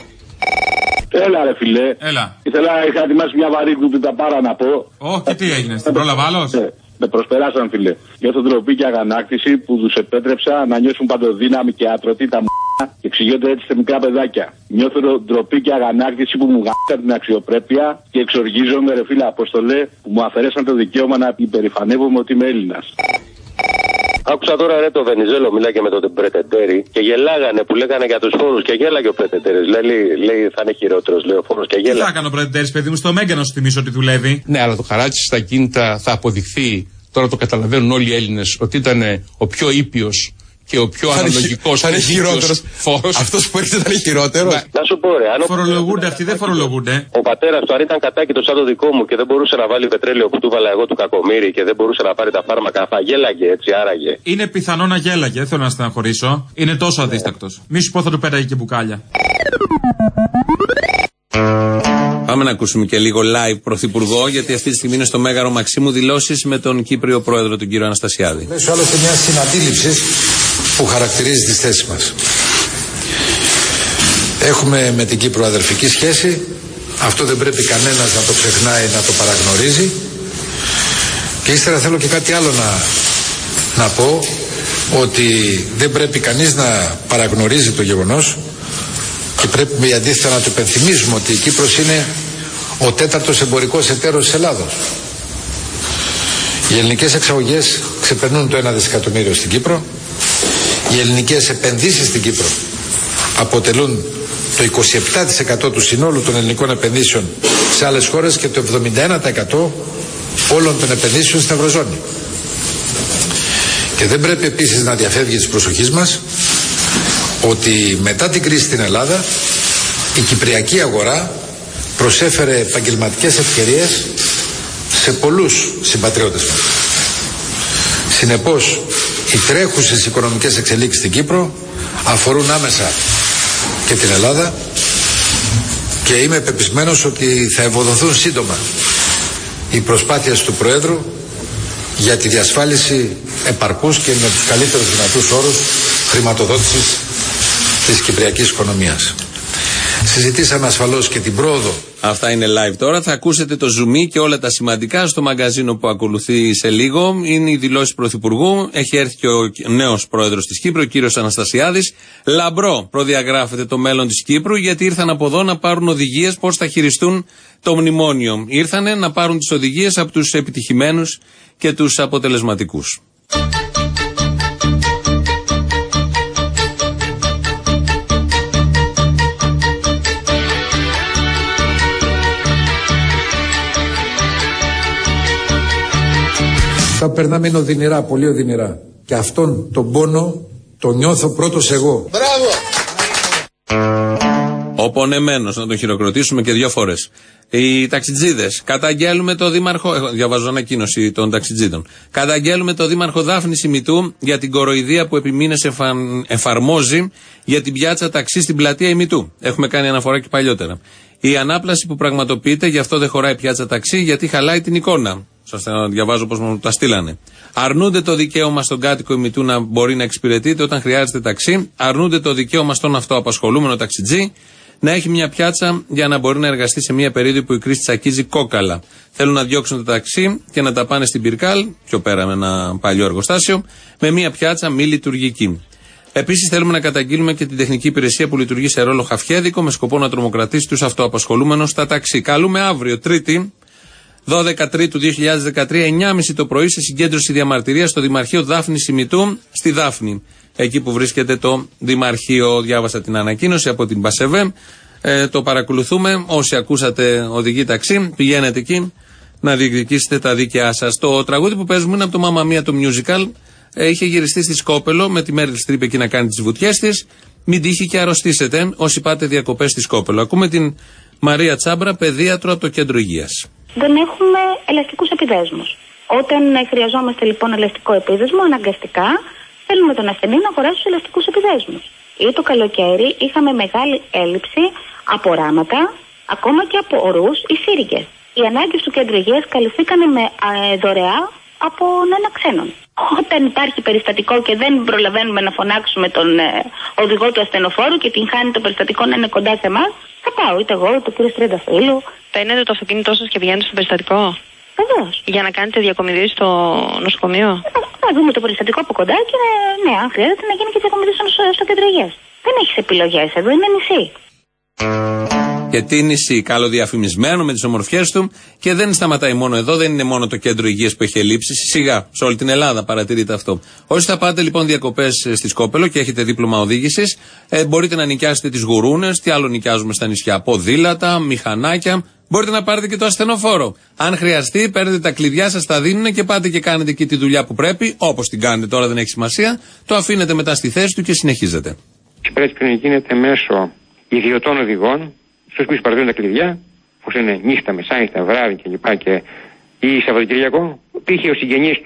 Έλα ρε φιλέ. Έλα. Είχα ετοιμάσει μια βαρύγδουπη πάρα να πω. Και τι έγινε, στην πρόλαβα άλλος. Με προσπεράσαν φίλε. Νιώθω ντροπή και αγανάκτηση που τους επέτρεψα να νιώσουν παντοδύναμη και άτρωτοι τα και εξηγούνται έτσι σε μικρά παιδάκια. Νιώθω ντροπή και αγανάκτηση που μου γάμισαν την αξιοπρέπεια και εξοργίζομαι ρε φίλε Αποστολέ που μου αφαιρέσαν το δικαίωμα να υπερηφανεύομαι ότι είμαι Έλληνας. Άκουσα τώρα ρε το Βενιζέλο μιλάει με τον Πρετεντέρη και γελάγανε που λέγανε για τους φόρους και γέλαγε ο Πρετεντέρης. Λέει θα είναι χειρότερος, λέει ο φόρος και γέλαγε. Τι θα έκανε ο Πρετεντέρης, παιδί μου, στο Μέγκα να σου θυμίσω ότι δουλεύει. Ναι, αλλά το χαράτσι στα κίνητα θα αποδειχθεί, τώρα το καταλαβαίνουν όλοι οι Έλληνες, ότι ήταν ο πιο ήπιος και ο πιο αναλογικός. Θα είναι χειρότερος φόρος. Αυτός που έρχεται θα είναι χειρότερος. Να σου πω ρε. Φορολογούνται αυτοί, δεν φορολογούνται. Ο πατέρας του αν ήταν κατάκητος σαν το δικό μου και δεν μπορούσε να βάλει πετρέλαιο που του βάλα εγώ του Κακομοίρη και δεν μπορούσε να πάρει τα φάρμακα, θα γέλαγε έτσι, άραγε. Είναι πιθανό να γέλαγε, δεν θέλω να στεναχωρήσω. Είναι τόσο αδίστακτος. Μη σου πω θα του πέταγε και μπουκάλια. Πάμε να ακούσουμε και λίγο live πρωθυπουργό, γιατί αυτή τη στιγμή είναι στο Μέγαρο Μαξίμου δηλώσεις με τον Κύπριο πρόεδρο, τον κύριο Αναστασιάδη. Μέσω άλλωστε μια συναντήληψη που χαρακτηρίζει τις θέσεις μας. Έχουμε με την Κύπρο αδερφική σχέση. Αυτό δεν πρέπει κανένας να το ξεχνάει, να το παραγνωρίζει. Και ύστερα θέλω και κάτι άλλο να πω, ότι δεν πρέπει κανείς να παραγνωρίζει το γεγονός και πρέπει αντίθετα να το υπενθυμίζουμε ότι η Κύπρος είναι ο 4ος εμπορικός εταίρος της Ελλάδος. Οι ελληνικές εξαγωγές ξεπερνούν το 1 δισεκατομμύριο στην Κύπρο. Οι ελληνικές επενδύσεις στην Κύπρο αποτελούν το 27% του συνόλου των ελληνικών επενδύσεων σε άλλες χώρες και το 71% όλων των επενδύσεων στην Ευρωζώνη. Και δεν πρέπει επίσης να διαφεύγει της προσοχής μας ότι μετά την κρίση στην Ελλάδα η κυπριακή αγορά προσέφερε επαγγελματικές ευκαιρίες σε πολλούς συμπατριώτες μας. Συνεπώς, οι τρέχουσες οικονομικές εξελίξεις στην Κύπρο αφορούν άμεσα και την Ελλάδα και είμαι πεπισμένος ότι θα ευοδοθούν σύντομα οι προσπάθειες του Προέδρου για τη διασφάλιση επαρκούς και με τους καλύτερους δυνατούς όρους χρηματοδότησης της κυπριακής οικονομίας. Συζητήσαμε ασφαλώς και την πρόοδο. Αυτά είναι live τώρα. Θα ακούσετε το zoom και όλα τα σημαντικά στο μαγκαζίνο που ακολουθεί σε λίγο. Είναι οι δηλώσεις Πρωθυπουργού. Έχει έρθει και ο νέος πρόεδρος της Κύπρου, ο κύριος Αναστασιάδης. Λαμπρό προδιαγράφεται το μέλλον της Κύπρου, γιατί ήρθαν από εδώ να πάρουν οδηγίες πώς θα χειριστούν το μνημόνιο. Ήρθανε να πάρουν τις οδηγίες από τους επιτυχημένους και τους αποτελεσματικούς. Τα περνάμε είναι οδυνηρά, πολύ οδυνηρά. Και αυτόν τον πόνο τον νιώθω πρώτος εγώ. Μπράβο! Ο πονεμένος, να τον χειροκροτήσουμε και 2 φορές. Οι ταξιτζίδες. Καταγγέλουμε το δήμαρχο. Διαβάζω ανακοίνωση των ταξιτζίδων. Καταγγέλουμε το δήμαρχο Δάφνη Ημιτού για την κοροϊδία που επί μήνες εφαρμόζει για την πιάτσα ταξί στην πλατεία Ημιτού. Έχουμε κάνει αναφορά και παλιότερα. Η ανάπλαση που πραγματοποιείται, γι' αυτό δεν χωράει πιάτσα ταξί, γιατί χαλάει την εικόνα. Σας διαβάζω πώς μου τα στείλανε. Αρνούνται το δικαίωμα στον κάτοικο Ημιτού να μπορεί να εξυπηρετείται όταν χρειάζεται ταξί. Αρνούνται το δικαίωμα στον αυτοαπασχολούμενο ταξιτζή να έχει μια πιάτσα για να μπορεί να εργαστεί σε μια περίοδο που η κρίση τσακίζει κόκαλα. Θέλουν να διώξουν το ταξί και να τα πάνε στην Πυρκάλ, πιο πέρα με ένα παλιό εργοστάσιο, με μια πιάτσα μη λειτουργική. Επίσης, θέλουμε να καταγγείλουμε και την τεχνική υπηρεσία που λειτουργεί σε ρόλο χαφιέδικο με σκοπό να τρομοκρατήσει τους αυτοαπασχολούμενους στα ταξί. Καλούμε αύριο, Τρίτη, 12 Τρίτου 2013, 9.30 το πρωί, σε συγκέντρωση διαμαρτυρίας στο Δημαρχείο Δάφνης Ημιτού στη Δάφνη. Εκεί που βρίσκεται το Δημαρχείο, διάβασα την ανακοίνωση από την Πασεβέ. Το παρακολουθούμε. Όσοι ακούσατε οδηγεί ταξί, πηγαίνετε εκεί να διεκδικήσετε τα δίκαιά σας. Το τραγούδι που παίζουμε είναι από το Mamma Mia, το musical. Είχε γυριστεί στη Σκόπελο με τη Μέριλ Στριπ εκεί να κάνει τις βουτιές της. Μην τύχει και αρρωστήσετε όσοι πάτε διακοπές στη Σκόπελο. Ακούμε την Μαρία Τσάμπρα, παιδίατρο από το Κέντρο Υγείας. Δεν έχουμε ελαστικούς επιδέσμους. Όταν χρειαζόμαστε λοιπόν ελαστικό επίδεσμο, αναγκαστικά θέλουμε τον ασθενή να αγοράσει τους ελαστικούς επιδέσμους. Ή το καλοκαίρι είχαμε μεγάλη έλλειψη από οράματα, ακόμα και από ορούς ή σύριγγες. Οι ανάγκες του Κέντρου Υγείας καλυφθήκαν με δωρεά από ένα ξένον. Όταν υπάρχει περιστατικό και δεν προλαβαίνουμε να φωνάξουμε τον οδηγό του ασθενοφόρου και την χάνει το περιστατικό να είναι κοντά σε εμάς, θα πάω είτε εγώ είτε ο κύριος Τριανταφύλλου. Παίρνετε το αυτοκίνητό σας και πηγαίνετε στο περιστατικό? Βεβαίως. Για να κάνετε διακομιδή στο νοσοκομείο? Να δούμε το περιστατικό από κοντά και ναι, αν χρειάζεται να γίνει και διακομιδή στο Κέντρο Υγείας. Δεν έχεις επιλογές εδώ, είναι νησί. Και τι νησί, καλοδιαφημισμένο με τις ομορφιές του, και δεν σταματάει μόνο εδώ, δεν είναι μόνο το Κέντρο Υγείας που έχει ελλείψεις. Σιγά, σε όλη την Ελλάδα παρατηρείται αυτό. Όσοι θα πάτε λοιπόν διακοπές στη Σκόπελο και έχετε δίπλωμα οδήγησης, μπορείτε να νοικιάσετε τις γουρούνες. Τι άλλο νοικιάζουμε στα νησιά? Ποδήλατα, μηχανάκια. Μπορείτε να πάρετε και το ασθενοφόρο. Αν χρειαστεί, παίρνετε τα κλειδιά σας, τα δίνουν και πάτε και κάνετε εκεί τη δουλειά που πρέπει, όπως την κάνετε τώρα, δεν έχει σημασία. Το αφήνετε μετά στη θέση του και συνεχίζετε. Πρέπει να γίνεται μέσω ιδιωτών οδηγών, στους οποίους παραδίνουν τα κλειδιά, όπως είναι νύχτα, μεσάνυχτα, βράδυ κλπ. Ή Σαββατοκυριακό, πήγε ο συγγενής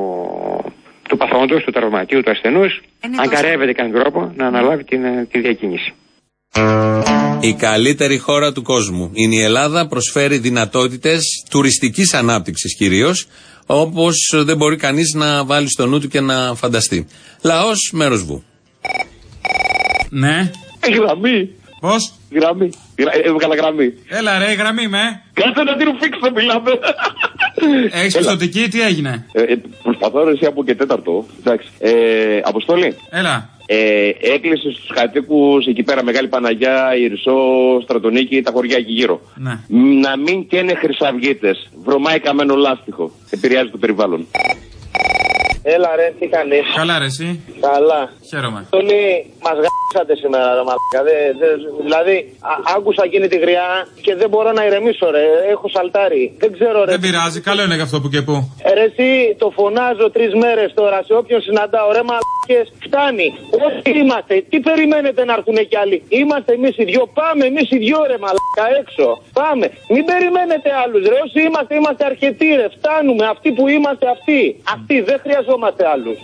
του παθόντος, του τραυματίου, του ασθενούς, αν καρεύεται κανέναν τρόπο, να αναλάβει τη διακίνηση. Η καλύτερη χώρα του κόσμου είναι η Ελλάδα, προσφέρει δυνατότητες τουριστικής ανάπτυξης κυρίως, όπως δεν μπορεί κανείς να βάλει στο νου του και να φανταστεί. Λαός, μέρος βου. Ναι. Γραμμή. Πώς? Γραμμή. Έβγαλα γραμμή. Έλα ρε, γραμμή με. Κάτσε να την ρουφήξω, μιλάμε. Έχεις πιστωτική, τι έγινε? Προσπαθώ ρε εσύ από και τέταρτο. Εντάξει. Αποστολή. Έλα. Έκλεισε στους κατοίκους εκεί πέρα, Μεγάλη Παναγιά, Ιρσό, Στρατονίκη, τα χωριά εκεί γύρω. Ναι. Να μην καίνε χρυσαυγίτες. Βρωμάει καμένο λάστιχο. Επηρεάζει το περιβάλλον. Έλα ρε, τι κάνεις? Καλά ρε εσύ. Καλά. Χαίρομαι. Όλοι μας γράψατε σήμερα ρε μαλάκα. Δηλαδή άκουσα εκείνη τη γριά και δεν μπορώ να ηρεμήσω ρε. Έχω σαλτάρει. Δεν ξέρω ρε. Δεν πειράζει, καλό είναι για αυτό που και που. Ρε εσύ το φωνάζω 3 μέρες τώρα σε όποιον συναντάω ρε μαλάκες. Φτάνει. Όσοι είμαστε, τι περιμένετε να έρθουν κι άλλοι? Είμαστε εμείς οι δυο, πάμε εμείς οι δυο ρε μαλάκα έξω. Πάμε. Μην περιμένετε άλλους ρε. Όσοι είμαστε αρκετοί ρε. Φτάνουμε. Αυτοί που είμαστε αυτοί. Αυτοί δεν χρειαζόμαστε άλλους.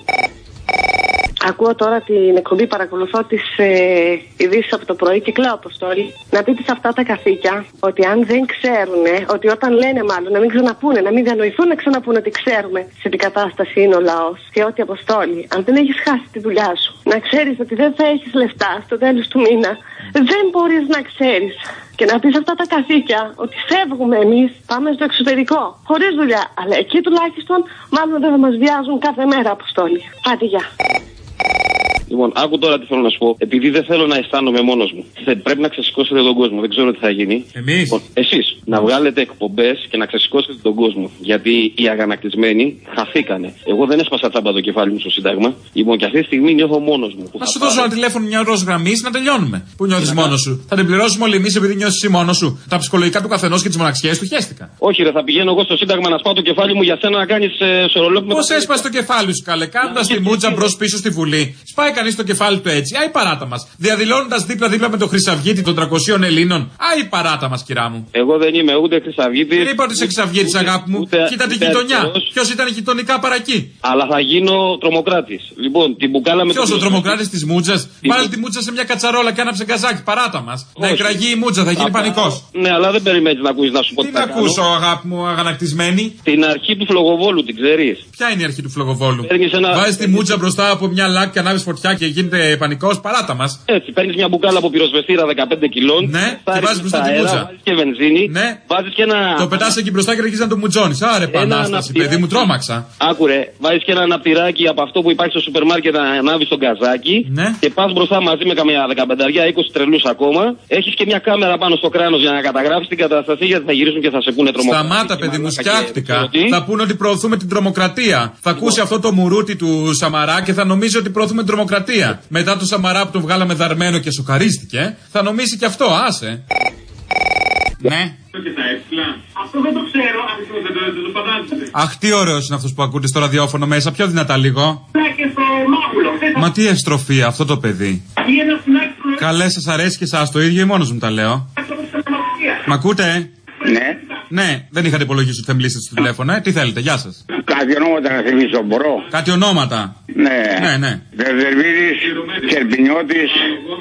Ακούω τώρα την εκπομπή, παρακολουθώ τις ειδήσεις από το πρωί και κλαίω, Αποστόλη. Να πείτε σε αυτά τα καθήκια ότι αν δεν ξέρουν, ότι όταν λένε μάλλον να μην ξαναπούνε, να μην διανοηθούν να ξαναπούνε ότι ξέρουμε σε τι κατάσταση είναι ο λαός. Και ότι, Αποστόλη, αν δεν έχεις χάσει τη δουλειά σου, να ξέρεις ότι δεν θα έχεις λεφτά στο τέλος του μήνα, δεν μπορείς να ξέρεις. Και να πεις αυτά τα καθήκια ότι φεύγουμε εμείς, πάμε στο εξωτερικό, χωρίς δουλειά. Αλλά εκεί τουλάχιστον μάλλον δεν θα μας βιάζουν κάθε μέρα, Αποστόλη. Πάτε, γεια. Λοιπόν, άκου τώρα τι θέλω να σου πω. Επειδή δεν θέλω να αισθάνομαι μόνος μου, πρέπει να ξεσηκώσετε τον κόσμο. Δεν ξέρω τι θα γίνει. Εμείς. Λοιπόν, εσείς να βγάλετε εκπομπές και να ξεσηκώσετε τον κόσμο. Γιατί οι αγανακτισμένοι χαθήκανε. Εγώ δεν έσπασα τσάμπα το κεφάλι μου στο Σύνταγμα. Λοιπόν, και αυτή τη στιγμή νιώθω μόνος μου. Να σου δώσω ένα τηλέφωνο, μια ροζ γραμμή να τελειώνουμε. Πού νιώθεις μόνος σου? Θα την πληρώσουμε όλοι εμείς επειδή νιώθεις εσύ μόνος σου. Τα ψυχολογικά του καθενός και τις μοναξιές του χαίστηκα. Όχι, ρε, θα πηγαίνω εγώ στο Σύνταγμα να σπάω το κεφάλι μου για σένα να κάνεις σορολόπι. Πώς έσπασε το κεφάλι σου, καλέ? Κάνοντας τη μούτσα μπρος πίσω στη Βουλή. Σπάει κανείς το κεφάλι του έτσι. Άι παράτα μας. Διαδηλώνοντας δίπλα-δίπλα με το Χρυσαυγίτη των 300 Ελλήνων. Άι παράτα μας, κυρά μου. Εγώ δεν είμαι ούτε Χρυσαυγίτης. Δεν είπα ότι είσαι Χρυσαυγίτης, αγάπη μου. Κοίτα τη γειτονιά. Ποιος ήταν γειτονικά παρακεί? Αλλά θα γίνω τρομοκράτης. Λοιπόν, την μπουκάλα με. Ποιος ο τρομοκράτης της μούτσας? Βάλει τη μούτσα σε μια κατσαρόλα και άναψε γκαζάκι. Παράτα μας. Να εκραγεί η μούτσα, θα γίνει πανικός. Ναι, αλλά δεν περιμένεις να ακούσεις να σου πω τι να ακούσω, αγάπη μου, αγανακτισμένη. Την αρχή του φλογοβόλου, την ξέρεις? Ποια είναι η αρχή του φλογοβόλου? Βάζεις τη μούτσα μπροστά από μια λάκκη και ανάβεις φωτιά και γίνεται πανικός. Παράτα μας. Έτσι, παίρνεις μια μπουκάλα από πυροσβεστήρα 15 κιλών. Ναι, και βάζεις μπροστά τη μούτσα. Βάζεις και βενζίνη. Ναι. Βάζεις και ένα. Το πετάς εκεί μπροστά και αρχίζεις να το μουτζώνεις. Άρε, Πανάσταση, παιδί μου, τρόμαξα. Άκουρε, βάζεις και ένα αναπτυράκι από αυτό που υπάρχει στο σούπερ μάρκετ να ανάβεις τον καζάκι. Ναι. Και πας μπροστά μαζί με καμιά 15-20 τρελούς ακόμα. Έχεις και μια κάμερα πάνω στο κράνος για να καταγράψεις την κατάσταση, γιατί θα γυρίσουν και θα σε πούνε τρομοκρατία. Σταμάτα, παιδί μου, σκιάχτηκα. Θα πούνε ότι προωθούμε την τρομοκρατία. Θα ακούσει αυτό το μουρούτι του Σαμαρά και θα νομίζει ότι προωθούμε την τρομοκρατία. Μετά το Σαμαρά που τον βγάλαμε δαρμένο και σοκαρίστηκε, θα νομίσει και αυτό, άσε. Ναι. Αυτό δεν το ξέρω, δεν το φαντάζεστε. Αχ, τι ωραίος είναι αυτός που ακούτε στο ραδιόφωνο μέσα, πιο δυνατά λίγο. Και στο μάγουλο. Μα τι ευστροφή αυτό το παιδί. Καλέ, σας αρέσει και εσάς το ίδιο ή μόνος μου τα λέω? Μ' ακούτε? Ναι. Ναι, δεν είχατε υπολογίσει ότι θα μιλήσετε στο τηλέφωνο, τι θέλετε, γεια σας. Κάτι ονόματα να θυμίσω, μπορώ? Κάτι ονόματα. Ναι. Δερβίδης, Κερπινιώτης,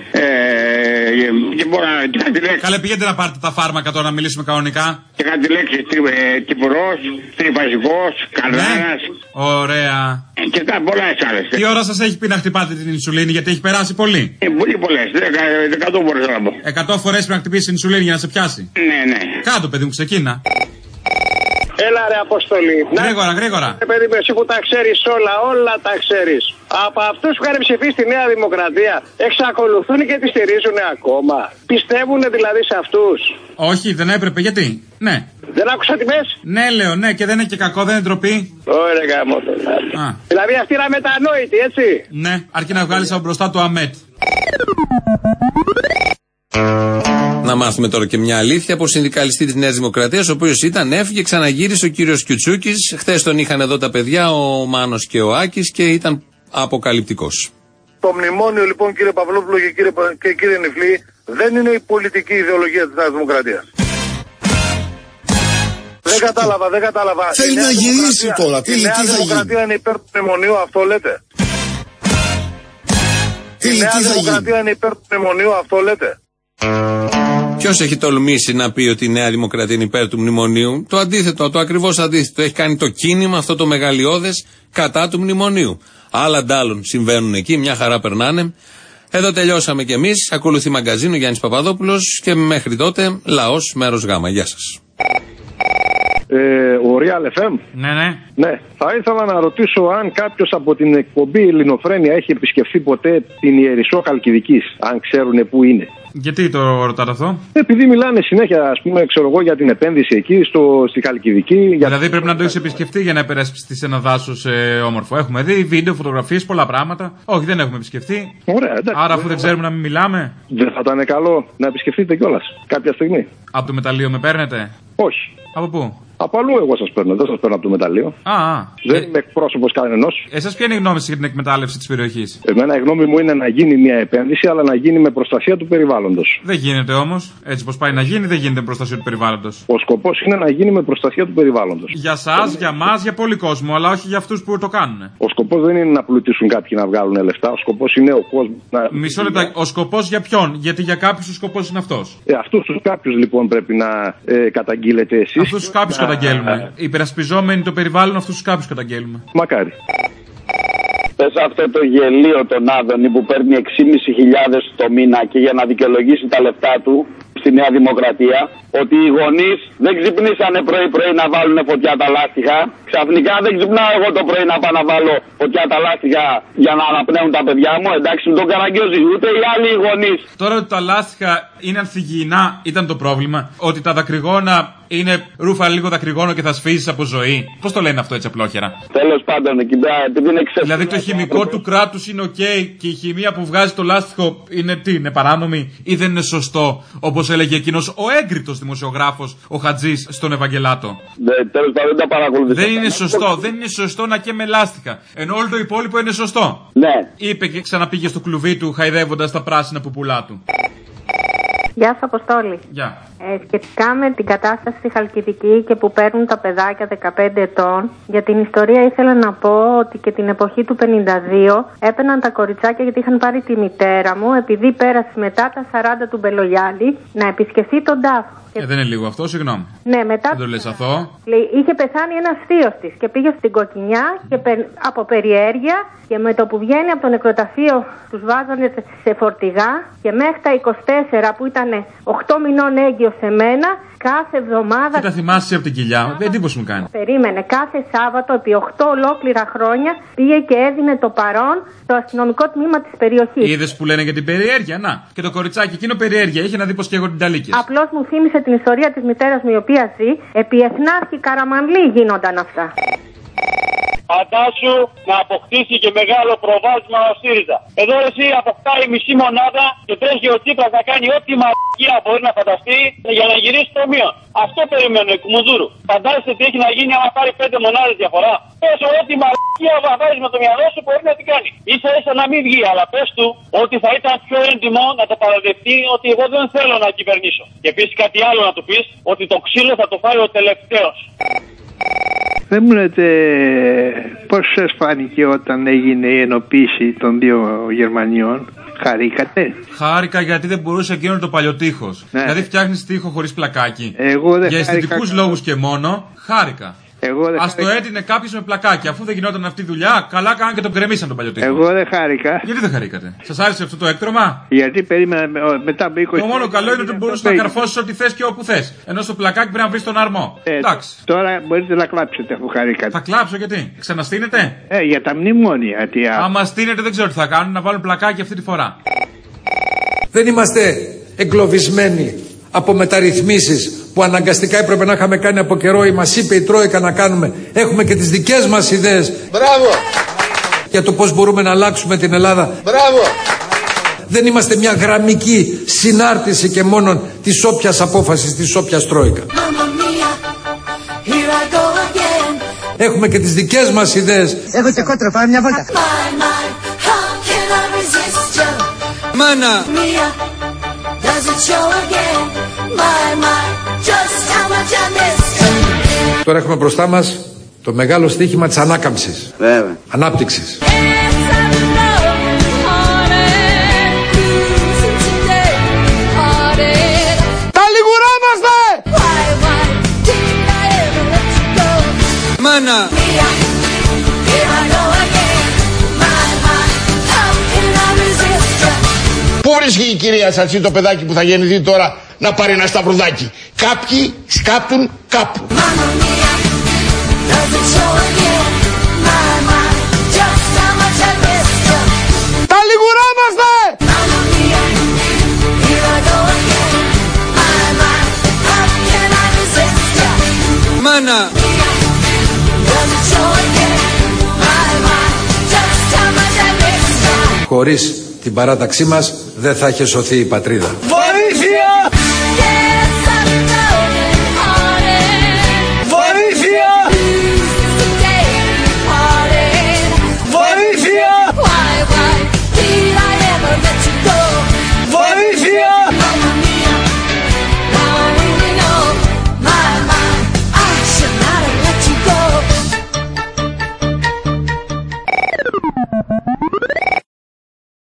και μπορώ να κάτι λέξει. Καλέ, πηγαίνετε να πάρετε τα φάρμακα τώρα να μιλήσουμε κανονικά. Και κάτι λέξει, Κυπρός, Τριφασικός, Καρδάνας. Ωραία. Και τα πολλά άλλες. Τι ώρα σας έχει πει να χτυπάτε την ινσουλίνη, γιατί έχει περάσει πολύ? Πολύ πολλές, 100 φορές να πω. 100 φορές πρέπει να χτυπήσει την ινσουλίνη για να σε πιάσει. Ναι. Κάτω, παιδί μου, ξεκίνα. Έλα ρε Αποστολή. Γρήγορα. Παιδί μου, εσύ που τα ξέρεις όλα τα ξέρεις. Από αυτούς που είχαν ψηφίσει τη Νέα Δημοκρατία, εξακολουθούν και τη στηρίζουν ακόμα. Πιστεύουν δηλαδή σε αυτούς? Όχι, δεν έπρεπε, γιατί? Ναι. Δεν άκουσα τι πες? Ναι, λέω, ναι, και δεν είναι και κακό, δεν είναι ντροπή. Ωραία, γάμο. Δηλαδή αυτή είναι αμετανόητη, έτσι. Ναι, αρκεί να βγάλεις από μπροστά το ΑΜΕΤ. Να μάθουμε τώρα και μια αλήθεια από συνδικαλιστή της Νέας Δημοκρατίας, ο οποίος έφυγε, ξαναγύρισε ο κύριος Κιουτσούκης. Χθες τον είχαν εδώ τα παιδιά, ο Μάνος και ο Άκης, και ήταν αποκαλυπτικός. Το μνημόνιο λοιπόν, κύριε Παυλόπουλο και κύριε Νιφλή, δεν είναι η πολιτική ιδεολογία της Νέας Δημοκρατίας. Δεν κατάλαβα. Θέλει να γυρίσει τώρα. Η Νέα Δημοκρατία είναι υπέρ του μνημονίου, αυτό λέτε? Η Νέα Δημοκρατία είναι υπέρ του μνημονίου, αυτό λέτε? Ποιος έχει τολμήσει να πει ότι η Νέα Δημοκρατία είναι υπέρ του μνημονίου? Το αντίθετο, το ακριβώς αντίθετο. Έχει κάνει το κίνημα αυτό το μεγαλειώδες κατά του μνημονίου. Άλλα ντάλλον συμβαίνουν εκεί, μια χαρά περνάνε. Εδώ τελειώσαμε κι εμείς. Ακολουθεί μαγκαζίνο Γιάννης Παπαδόπουλος και μέχρι τότε λαός μέρος Γ. Γεια σας. Ο Real FM. Ναι. Ναι. Θα ήθελα να ρωτήσω αν κάποιος από την εκπομπή Ελληνοφρένεια έχει επισκεφθεί ποτέ την Ιερισσό Χαλκιδικής. Αν ξέρουν πού είναι. Γιατί το ρωτάτε αυτό? Επειδή μιλάνε συνέχεια, ας πούμε, ξέρω εγώ, για την επένδυση εκεί στη Χαλκιδική. Δηλαδή πρέπει να το έχεις επισκεφτεί για να υπερασπιστείς ένα δάσος όμορφο. Έχουμε δει βίντεο, φωτογραφίες, πολλά πράγματα. Όχι, δεν έχουμε επισκεφτεί. Ωραία, εντάξει. Άρα, αφού δεν ξέρουμε να μην μιλάμε. Δεν θα ήταν καλό να επισκεφτείτε κιόλας κάποια στιγμή? Από το μεταλλείο με παίρνετε? Όχι. Από πού? Από αλλού εγώ σας παίρνω, δεν σας παίρνω από το μεταλλείο. Δεν είμαι εκπρόσωπος κανενός. Εσάς ποια είναι η γνώμη σας για την εκμετάλλευση της περιοχής? Εμένα η γνώμη μου είναι να γίνει μια επένδυση, αλλά να γίνει με προστασία του περιβάλλοντος. Δεν γίνεται όμως. Έτσι πως πάει να γίνει, δεν γίνεται με προστασία του περιβάλλοντος. Ο σκοπός είναι να γίνει με προστασία του περιβάλλοντος. Για σας, για μας, για πολύ κόσμο, αλλά όχι για αυτούς που το κάνουν. Ο σκοπός δεν είναι να πλουτίσουν κάποιοι να βγάλουν λεφτά. Ο σκοπός είναι ο κόσμος να. Μισό λεπτό. Ο σκοπός για ποιον? Γιατί για κάποιους ο σκοπός είναι αυτός. Αυτούς τους κάποιους λοιπόν πρέπει να καταγγείλετε εσείς. Αυτούς τους κάποιους καταγγέλουμε. Υπερασπιζόμενοι το περιβάλλον, αυτούς τους κάποιους καταγγέλουμε. Μακάρι. Πες αυτό το γελίο τον Άδωνη που παίρνει 6.500 το μήνα και για να δικαιολογήσει τα λεφτά του στη Νέα Δημοκρατία, ότι οι γονείς δεν ξυπνήσανε πρωί-πρωί να βάλουν φωτιά τα λάστιχα. Ξαφνικά δεν ξυπνάω εγώ το πρωί να πάω να βάλω φωτιά τα λάστιχα για να αναπνέουν τα παιδιά μου. Εντάξει, μου τον καραγκιόζει ούτε οι άλλοι γονείς. Τώρα ότι τα λάστιχα είναι ανθυγιεινά ήταν το πρόβλημα. Ότι τα δακρυγόνα είναι ρούφα λίγο δακρυγόνο και θα σφίζεις από ζωή. Πώς το λένε αυτό έτσι απλόχερα? Τέλος πάντων, εκεί πέρα, επειδή είναι ξεφύγει. Δηλαδή το χημικό του κράτους είναι ok και η χημεία που βγάζει το λάστιχο είναι τι, είναι παράνομη ή δεν είναι σωστό? Όπως έλεγε εκείνος ο έγκριτος δημοσιογράφος, ο Χατζής, στον Ευαγγελάτο. Τέλος πάντων, δεν τα παρακολουθείτε. Δεν είναι σωστό, δεν είναι σωστό να καίμε λάστιχα. Ενώ όλο το υπόλοιπο είναι σωστό. Ναι. Είπε και ξαναπήγε στο κλουβί του χαϊδεύοντας τα πράσινα πουπουλά του. Γεια σου, Αποστόλη. Γεια. Σχετικά με την κατάσταση στη Χαλκιδική και που παίρνουν τα παιδάκια 15 ετών, για την ιστορία ήθελα να πω ότι και την εποχή του 52 έπαιρναν τα κοριτσάκια, γιατί είχαν πάρει τη μητέρα μου, επειδή πέρασε μετά τα 40 του Μπελογιάλη, να επισκεφθεί τον τάφο. Δεν είναι λίγο αυτό, συγγνώμη. Ναι, μετά. Δεν το λες αυτό. Είχε πεθάνει ένας θείος της και πήγε στην Κοκκινιά και από περιέργεια, και με το που βγαίνει από το νεκροταφείο τους βάζανε σε φορτηγά, και μέχρι τα 24 που ήταν 8 μηνών έγκυος σε μένα, κάθε εβδομάδα. Τι τα θυμάσαι από την κοιλιά, εντύπωση μου κάνει. Περίμενε, κάθε Σάββατο επί 8 ολόκληρα χρόνια πήγε και έδινε το παρόν στο αστυνομικό τμήμα της περιοχής. Είδες που λένε για την περιέργεια, να. Και το κοριτσάκι εκείνο περιέργεια, είχε να δει πως και εγώ την ταλίκες. Απλώς μου θύμισε την ιστορία της μητέρας μου, η οποία ζει. Επί Εθνάρχη Καραμανλή γίνονταν αυτά. Φαντάσου να αποκτήσει και μεγάλο προβάδισμα ο ΣΥΡΙΖΑ. Εδώ εσύ αποκτάει μισή μονάδα και τρέχει ο Τσίπρας να κάνει ό,τι μαλακία μπορεί να φανταστεί για να γυρίσει το μείον. Αυτό περιμένω εκ Κουμουνδούρου. Φαντάζεσαι τι έχει να γίνει άμα πάρει 5 μονάδες διαφορά. Πες ό,τι μαλακία βαβάζεις με το μυαλό σου μπορεί να την κάνει. Ίσα ίσα να μην βγει, αλλά πες του ότι θα ήταν πιο έντιμο να το παραδεχτεί ότι εγώ δεν θέλω να κυβερνήσω. Και επίσης κάτι άλλο να του πεις, ότι το ξύλο θα το φάει ο τελευταίος. Δεν μου λέτε πώς σας φάνηκε όταν έγινε η ενοποίηση των δύο Γερμανιών? Χαρήκατε? Χάρηκα γιατί δεν μπορούσε εκείνο το παλιοτύχος. Ναι. Δηλαδή φτιάχνεις τείχο χωρίς πλακάκι. Εγώ δεν για αισθητικούς λόγους και μόνο, χάρηκα. Ας το έτεινε κάποιος με πλακάκι. Αφού δεν γινόταν αυτή η δουλειά, καλά κάναν και τον κρεμίσαν τον παλιοτύχο. Εγώ δεν χάρηκα. Γιατί δεν χαρήκατε? Σας άρεσε αυτό το έκτρωμα? Γιατί περίμενα μετά από 20. Το μόνο καλό είναι ότι μπορείς να καρφώσεις ό,τι θες και όπου θες. Ενώ στο πλακάκι πρέπει να βρεις τον αρμό. Εντάξει. Τώρα μπορείτε να κλάψετε αφού χαρήκατε. Θα κλάψω γιατί? Ξαναστείνετε? Για τα μνημόνια. Άμα στείνετε δεν ξέρω τι θα κάνουν, να βάλουν πλακάκι αυτή τη φορά. Δεν είμαστε εγκλωβισμένοι από μεταρρυθμίσεις που αναγκαστικά έπρεπε να είχαμε κάνει από καιρό ή μας είπε η Τρόικα να κάνουμε. Έχουμε και τις δικές μας ιδέες. Μπράβο! Για το πώς μπορούμε να αλλάξουμε την Ελλάδα. Μπράβο! Δεν είμαστε μια γραμμική συνάρτηση και μόνον της όποιας απόφασης, της όποιας Τρόικα. Έχουμε και τις δικές μας ιδέες. Έχω και κότρο, πάμε μια βόλτα. Μάνα! Τώρα έχουμε μπροστά μας το μεγάλο στοίχημα της ανάκαμψης. Βέβαια. Ανάπτυξης. Τα λιγουράμαστε! Μάνα! Πού βρίσκει η κυρία Σατσί το παιδάκι που θα γεννηθεί τώρα να πάρει ένα σταυρουδάκι? Κάποιοι σκάπτουν κάπου. Τα λιγουράμαστε! Μάνα! Χωρίς την παράταξή μας δεν θα είχε σωθεί η πατρίδα.